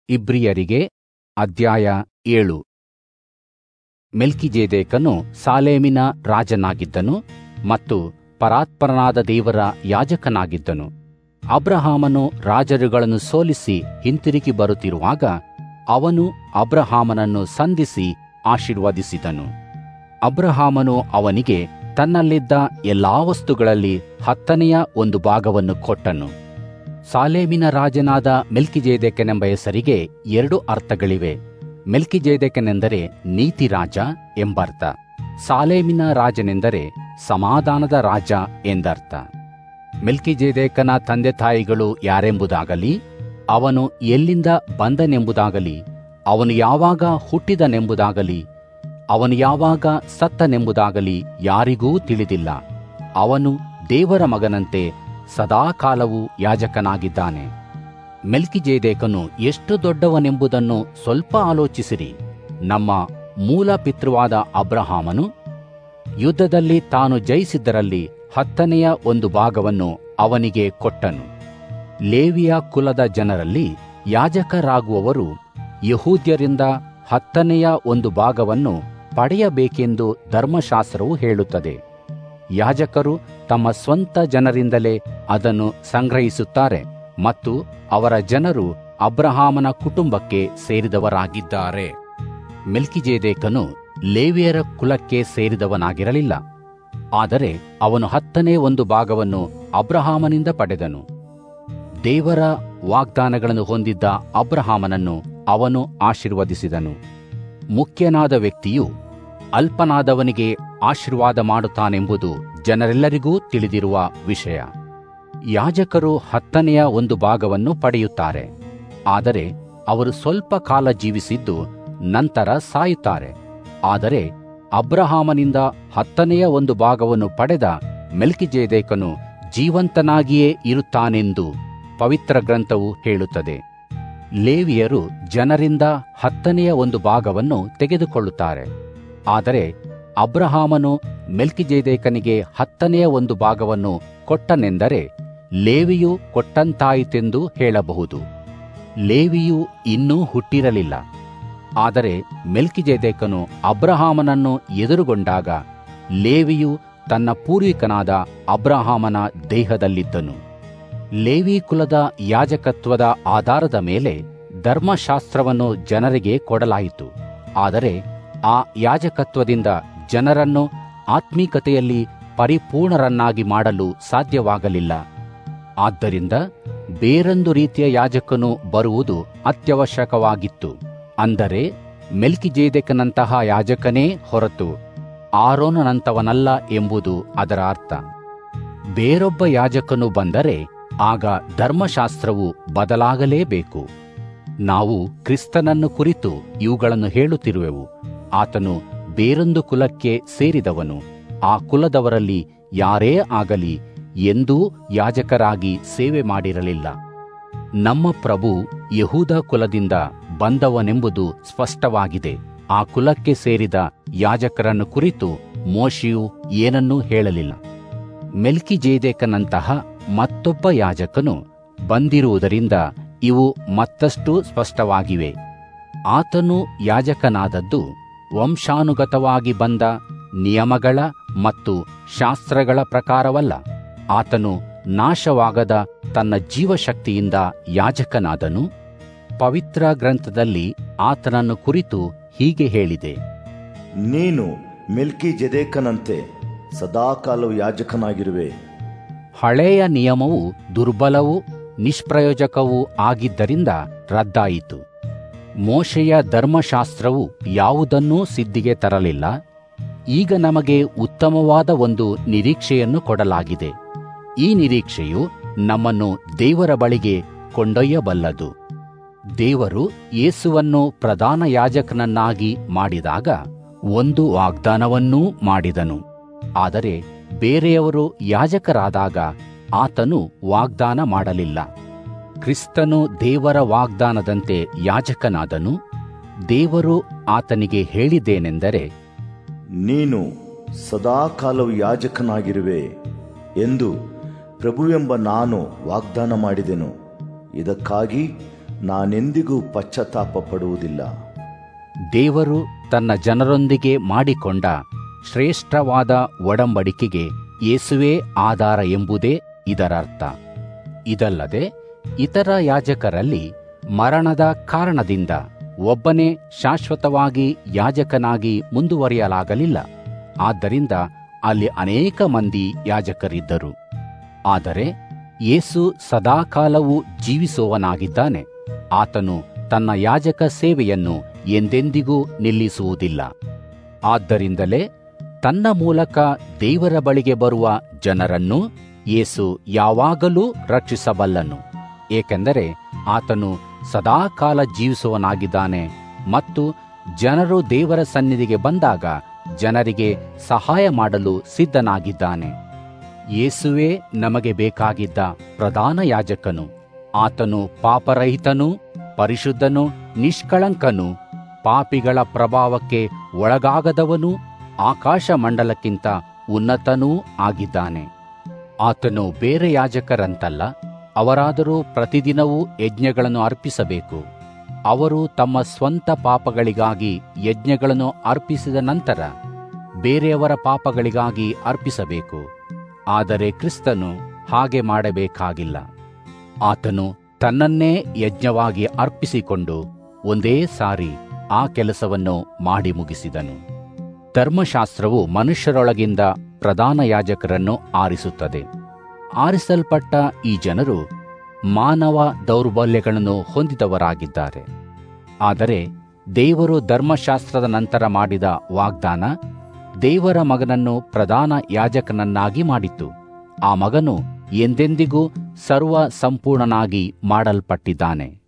ಇಬ್ರಿಯರಿಗೆ ಅಧ್ಯಾಯ 7. ಮೆಲ್ಕಿಜೆದೇಕನು ಸಾಲೇಮಿನ ರಾಜನಾಗಿದ್ದನು ಮತ್ತು ಪರಾತ್ಪರನಾದ ದೇವರ ಯಾಜಕನಾಗಿದ್ದನು. ಅಬ್ರಹಾಮನು ರಾಜರುಗಳನ್ನು ಸೋಲಿಸಿ ಹಿಂತಿರುಗಿ ಬರುತ್ತಿರುವಾಗ ಅವನು ಅಬ್ರಹಾಮನನ್ನು ಸಂಧಿಸಿ ಆಶೀರ್ವದಿಸಿದನು. ಅಬ್ರಹಾಮನು ಅವನಿಗೆ ತನ್ನಲ್ಲಿದ್ದ ಎಲ್ಲಾ ವಸ್ತುಗಳಲ್ಲಿ 10ನೆಯ 1 ಭಾಗವನ್ನು ಕೊಟ್ಟನು. ಸಾಲೇಮಿನ ರಾಜನಾದ ಮೆಲ್ಕಿಜೆದೇಕನೆಂಬ ಹೆಸರಿಗೆ 2 ಅರ್ಥಗಳಿವೆ. ಮೆಲ್ಕಿಜೆದೇಕನೆಂದರೆ ನೀತಿ ರಾಜ ಎಂಬರ್ಥ, ಸಾಲೇಮಿನ ರಾಜನೆಂದರೆ ಸಮಾಧಾನದ ರಾಜ ಎಂದರ್ಥ. ಮೆಲ್ಕಿಜೆದೇಕನ ತಂದೆ ತಾಯಿಗಳು ಯಾರೆಂಬುದಾಗಲಿ, ಅವನು ಎಲ್ಲಿಂದ ಬಂದನೆಂಬುದಾಗಲಿ, ಅವನು ಯಾವಾಗ ಹುಟ್ಟಿದನೆಂಬುದಾಗಲಿ, ಅವನು ಯಾವಾಗ ಸತ್ತನೆಂಬುದಾಗಲಿ ಯಾರಿಗೂ ತಿಳಿದಿಲ್ಲ. ಅವನು ದೇವರ ಮಗನಂತೆ ಸದಾಕಾಲವೂ ಯಾಜಕನಾಗಿದ್ದಾನೆ. ಮೆಲ್ಕಿಜೆದೇಕನು ಎಷ್ಟು ದೊಡ್ಡವನೆಂಬುದನ್ನು ಸ್ವಲ್ಪ ಆಲೋಚಿಸಿರಿ. ನಮ್ಮ ಮೂಲ ಪಿತೃವಾದ ಅಬ್ರಹಾಮನು ಯುದ್ಧದಲ್ಲಿ ತಾನು ಜಯಿಸಿದ್ದರಲ್ಲಿ 10ನೆಯ 1 ಭಾಗವನ್ನು ಅವನಿಗೆ ಕೊಟ್ಟನು. ಲೇವಿಯ ಕುಲದ ಜನರಲ್ಲಿ ಯಾಜಕರಾಗುವವರು ಯಹೂದ್ಯರಿಂದ 10ನೆಯ 1 ಭಾಗವನ್ನು ಪಡೆಯಬೇಕೆಂದು ಧರ್ಮಶಾಸ್ತ್ರವು ಹೇಳುತ್ತದೆ. ಯಾಜಕರು ತಮ್ಮ ಸ್ವಂತ ಜನರಿಂದಲೇ ಅದನ್ನು ಸಂಗ್ರಹಿಸುತ್ತಾರೆ ಮತ್ತು ಅವರ ಜನರು ಅಬ್ರಹಾಮನ ಕುಟುಂಬಕ್ಕೆ ಸೇರಿದವರಾಗಿದ್ದಾರೆ. ಮೆಲ್ಕಿಜೆದೇಕನು ಲೇವಿಯರ ಕುಲಕ್ಕೆ ಸೇರಿದವನಾಗಿರಲಿಲ್ಲ, ಆದರೆ ಅವನು 10ನೇ 1 ಭಾಗವನ್ನು ಅಬ್ರಹಾಮನಿಂದ ಪಡೆದನು. ದೇವರ ವಾಗ್ದಾನಗಳನ್ನು ಹೊಂದಿದ್ದ ಅಬ್ರಹಾಮನನ್ನು ಅವನು ಆಶೀರ್ವದಿಸಿದನು. ಮುಖ್ಯನಾದ ವ್ಯಕ್ತಿಯು ಅಲ್ಪನಾದವನಿಗೆ ಆಶೀರ್ವಾದ ಮಾಡುತ್ತಾನೆಂಬುದು ಜನರೆಲ್ಲರಿಗೂ ತಿಳಿದಿರುವ ವಿಷಯ. ಯಾಜಕರು 10ನೆಯ 1 ಭಾಗವನ್ನು ಪಡೆಯುತ್ತಾರೆ, ಆದರೆ ಅವರು ಸ್ವಲ್ಪ ಕಾಲ ಜೀವಿಸಿದ್ದು ನಂತರ ಸಾಯುತ್ತಾರೆ. ಆದರೆ ಅಬ್ರಹಾಮನಿಂದ 10ನೆಯ 1 ಭಾಗವನ್ನು ಪಡೆದ ಮೆಲ್ಕಿಜೆದೇಕನು ಜೀವಂತನಾಗಿಯೇ ಇರುತ್ತಾನೆಂದು ಪವಿತ್ರ ಗ್ರಂಥವು ಹೇಳುತ್ತದೆ. ಲೇವಿಯರು ಜನರಿಂದ 10ನೆಯ 1 ಭಾಗವನ್ನು ತೆಗೆದುಕೊಳ್ಳುತ್ತಾರೆ, ಆದರೆ ಅಬ್ರಹಾಮನು ಮೆಲ್ಕಿಜೆದೇಕನಿಗೆ 10ನೆಯ 1 ಭಾಗವನ್ನು ಕೊಟ್ಟನೆಂದರೆ ಲೇವಿಯು ಕೊಟ್ಟಂತಾಯಿತೆಂದು ಹೇಳಬಹುದು. ಲೇವಿಯು ಇನ್ನೂ ಹುಟ್ಟಿರಲಿಲ್ಲ, ಆದರೆ ಮೆಲ್ಕಿಜೆದೇಕನು ಅಬ್ರಹಾಮನನ್ನು ಎದುರುಗೊಂಡಾಗ ಲೇವಿಯು ತನ್ನ ಪೂರ್ವಿಕನಾದ ಅಬ್ರಹಾಮನ ದೇಹದಲ್ಲಿದ್ದನು. ಲೇವಿ ಕುಲದ ಯಾಜಕತ್ವದ ಆಧಾರದ ಮೇಲೆ ಧರ್ಮಶಾಸ್ತ್ರವನ್ನು ಜನರಿಗೆ ಕೊಡಲಾಯಿತು, ಆದರೆ ಆ ಯಾಜಕತ್ವದಿಂದ ಜನರನ್ನು ಆತ್ಮೀಕತೆಯಲ್ಲಿ ಪರಿಪೂರ್ಣರನ್ನಾಗಿ ಮಾಡಲು ಸಾಧ್ಯವಾಗಲಿಲ್ಲ. ಆದ್ದರಿಂದ ಬೇರೊಂದು ರೀತಿಯ ಯಾಜಕನು ಬರುವುದು ಅತ್ಯವಶ್ಯಕವಾಗಿತ್ತು, ಅಂದರೆ ಮೆಲ್ಕಿಜೆದೇಕನಂತಹ ಯಾಜಕನೇ ಹೊರತು ಆರೋನನಂತವನಲ್ಲ ಎಂಬುದು ಅದರ ಅರ್ಥ. ಬೇರೊಬ್ಬ ಯಾಜಕನು ಬಂದರೆ ಆಗ ಧರ್ಮಶಾಸ್ತ್ರವು ಬದಲಾಗಲೇಬೇಕು. ನಾವು ಕ್ರಿಸ್ತನನ್ನು ಕುರಿತು ಇವುಗಳನ್ನು ಹೇಳುತ್ತಿರುವೆವು. ಆತನು ಬೇರೊಂದು ಕುಲಕ್ಕೆ ಸೇರಿದವನು, ಆ ಕುಲದವರಲ್ಲಿ ಯಾರೇ ಆಗಲಿ ಎಂದೂ ಯಾಜಕರಾಗಿ ಸೇವೆ ಮಾಡಿರಲಿಲ್ಲ. ನಮ್ಮ ಪ್ರಭು ಯಹೂದ ಕುಲದಿಂದ ಬಂದವನೆಂಬುದು ಸ್ಪಷ್ಟವಾಗಿದೆ. ಆ ಕುಲಕ್ಕೆ ಸೇರಿದ ಯಾಜಕರನ್ನು ಕುರಿತು ಮೋಶೆಯು ಏನನ್ನೂ ಹೇಳಲಿಲ್ಲ. ಮೆಲ್ಕಿಜೆದೇಕನಂತಹ ಮತ್ತೊಬ್ಬ ಯಾಜಕನು ಬಂದಿರುವುದರಿಂದ ಇವು ಮತ್ತಷ್ಟು ಸ್ಪಷ್ಟವಾಗಿವೆ. ಆತನು ಯಾಜಕನಾದದ್ದು ವಂಶಾನುಗತವಾಗಿ ಬಂದ ನಿಯಮಗಳ ಮತ್ತು ಶಾಸ್ತ್ರಗಳ ಪ್ರಕಾರವಲ್ಲ. ಆತನು ನಾಶವಾಗದ ತನ್ನ ಜೀವಶಕ್ತಿಯಿಂದ ಯಾಜಕನಾದನು. ಪವಿತ್ರ ಗ್ರಂಥದಲ್ಲಿ ಆತನನ್ನು ಕುರಿತು ಹೀಗೆ ಹೇಳಿದೆ: ನೀನು ಮೆಲ್ಕಿಜೆದೇಕನಂತೆ ಸದಾಕಾಲವು ಯಾಜಕನಾಗಿರುವೆ. ಹಳೆಯ ನಿಯಮವು ದುರ್ಬಲವೂ ನಿಷ್ಪ್ರಯೋಜಕವೂ ಆಗಿದ್ದರಿಂದ ರದ್ದಾಯಿತು. ಮೋಶೆಯ ಧರ್ಮಶಾಸ್ತ್ರವು ಯಾವುದನ್ನೂ ಸಿದ್ಧಿಗೆ ತರಲಿಲ್ಲ. ಈಗ ನಮಗೆ ಉತ್ತಮವಾದ ಒಂದು ನಿರೀಕ್ಷೆಯನ್ನು ಕೊಡಲಾಗಿದೆ. ಈ ನಿರೀಕ್ಷೆಯು ನಮ್ಮನ್ನು ದೇವರ ಬಳಿಗೆ ಕೊಂಡೊಯ್ಯಬಲ್ಲದು. ದೇವರು ಯೇಸುವನ್ನು ಪ್ರಧಾನ ಯಾಜಕನನ್ನಾಗಿ ಮಾಡಿದಾಗ ಒಂದು ವಾಗ್ದಾನವನ್ನೂ ಮಾಡಿದನು, ಆದರೆ ಬೇರೆಯವರು ಯಾಜಕರಾದಾಗ ಆತನು ವಾಗ್ದಾನ ಮಾಡಲಿಲ್ಲ. ಕ್ರಿಸ್ತನು ದೇವರ ವಾಗ್ದಾನದಂತೆ ಯಾಜಕನಾದನು. ದೇವರು ಆತನಿಗೆ ಹೇಳಿದ್ದೇನೆಂದರೆ, ನೀನು ಸದಾಕಾಲವು ಯಾಜಕನಾಗಿರುವೆ ಎಂದು ಪ್ರಭುವೆಂಬ ನಾನು ವಾಗ್ದಾನ ಮಾಡಿದೆನು. ಇದಕ್ಕಾಗಿ ನಾನೆಂದಿಗೂ ಪಶ್ಚಾತ್ತಾಪ ಪಡುವುದಿಲ್ಲ. ದೇವರು ತನ್ನ ಜನರೊಂದಿಗೆ ಮಾಡಿಕೊಂಡ ಶ್ರೇಷ್ಠವಾದ ಒಡಂಬಡಿಕೆಗೆ ಯೇಸುವೇ ಆಧಾರ ಎಂಬುದೇ ಇದರರ್ಥ. ಇದಲ್ಲದೆ ಇತರ ಯಾಜಕರಲ್ಲಿ ಮರಣದ ಕಾರಣದಿಂದ ಒಬ್ಬನೇ ಶಾಶ್ವತವಾಗಿ ಯಾಜಕನಾಗಿ ಮುಂದುವರಿಯಲಾಗಲಿಲ್ಲ. ಆದ್ದರಿಂದ ಅಲ್ಲಿ ಅನೇಕ ಮಂದಿ ಯಾಜಕರಿದ್ದರು. ಆದರೆ ಯೇಸು ಸದಾಕಾಲವೂ ಜೀವಿಸುವವನಾಗಿದ್ದಾನೆ. ಆತನು ತನ್ನ ಯಾಜಕ ಸೇವೆಯನ್ನು ಎಂದೆಂದಿಗೂ ನಿಲ್ಲಿಸುವುದಿಲ್ಲ. ಆದ್ದರಿಂದಲೇ ತನ್ನ ಮೂಲಕ ದೇವರ ಬಳಿಗೆ ಬರುವ ಜನರನ್ನು ಯೇಸು ಯಾವಾಗಲೂ ರಕ್ಷಿಸಬಲ್ಲನು. ಏಕೆಂದರೆ ಆತನು ಸದಾಕಾಲ ಜೀವಿಸುವವನಾಗಿದ್ದಾನೆ ಮತ್ತು ಜನರು ದೇವರ ಸನ್ನಿಧಿಗೆ ಬಂದಾಗ ಜನರಿಗೆ ಸಹಾಯ ಮಾಡಲು ಸಿದ್ಧನಾಗಿದ್ದಾನೆ. ಯೇಸುವೇ ನಮಗೆ ಬೇಕಾಗಿದ್ದ ಪ್ರಧಾನ ಯಾಜಕನು. ಆತನು ಪಾಪರಹಿತನೂ ಪರಿಶುದ್ಧನೂ ನಿಷ್ಕಳಂಕನೂ ಪಾಪಿಗಳ ಪ್ರಭಾವಕ್ಕೆ ಒಳಗಾಗದವನೂ ಆಕಾಶ ಮಂಡಲಕ್ಕಿಂತ ಉನ್ನತನೂ ಆಗಿದ್ದಾನೆ. ಆತನು ಬೇರೆ ಯಾಜಕರಂತಲ್ಲ. ಅವರಾದರೂ ಪ್ರತಿದಿನವೂ ಯಜ್ಞಗಳನ್ನು ಅರ್ಪಿಸಬೇಕು. ಅವರು ತಮ್ಮ ಸ್ವಂತ ಪಾಪಗಳಿಗಾಗಿ ಯಜ್ಞಗಳನ್ನು ಅರ್ಪಿಸಿದ ನಂತರ ಬೇರೆಯವರ ಪಾಪಗಳಿಗಾಗಿ ಅರ್ಪಿಸಬೇಕು. ಆದರೆ ಕ್ರಿಸ್ತನು ಹಾಗೆ ಮಾಡಬೇಕಾಗಿಲ್ಲ. ಆತನು ತನ್ನನ್ನೇ ಯಜ್ಞವಾಗಿ ಅರ್ಪಿಸಿಕೊಂಡು ಒಂದೇ ಸಾರಿ ಆ ಕೆಲಸವನ್ನು ಮಾಡಿ ಮುಗಿಸಿದನು. ಧರ್ಮಶಾಸ್ತ್ರವು ಮನುಷ್ಯರೊಳಗಿಂದ ಪ್ರಧಾನ ಯಾಜಕರನ್ನು ಆರಿಸುತ್ತದೆ. ಆರಿಸಲ್ಪಟ್ಟ ಈ ಜನರು ಮಾನವ ದೌರ್ಬಲ್ಯಗಳನ್ನು ಹೊಂದಿದವರಾಗಿದ್ದಾರೆ. ಆದರೆ ದೇವರು ಧರ್ಮಶಾಸ್ತ್ರದ ನಂತರ ಮಾಡಿದ ವಾಗ್ದಾನ ದೇವರ ಮಗನನ್ನು ಪ್ರಧಾನ ಯಾಜಕನನ್ನಾಗಿ ಮಾಡಿತು. ಆ ಮಗನು ಎಂದೆಂದಿಗೂ ಸರ್ವ ಸಂಪೂರ್ಣನಾಗಿ ಮಾಡಲ್ಪಟ್ಟಿದ್ದಾನೆ.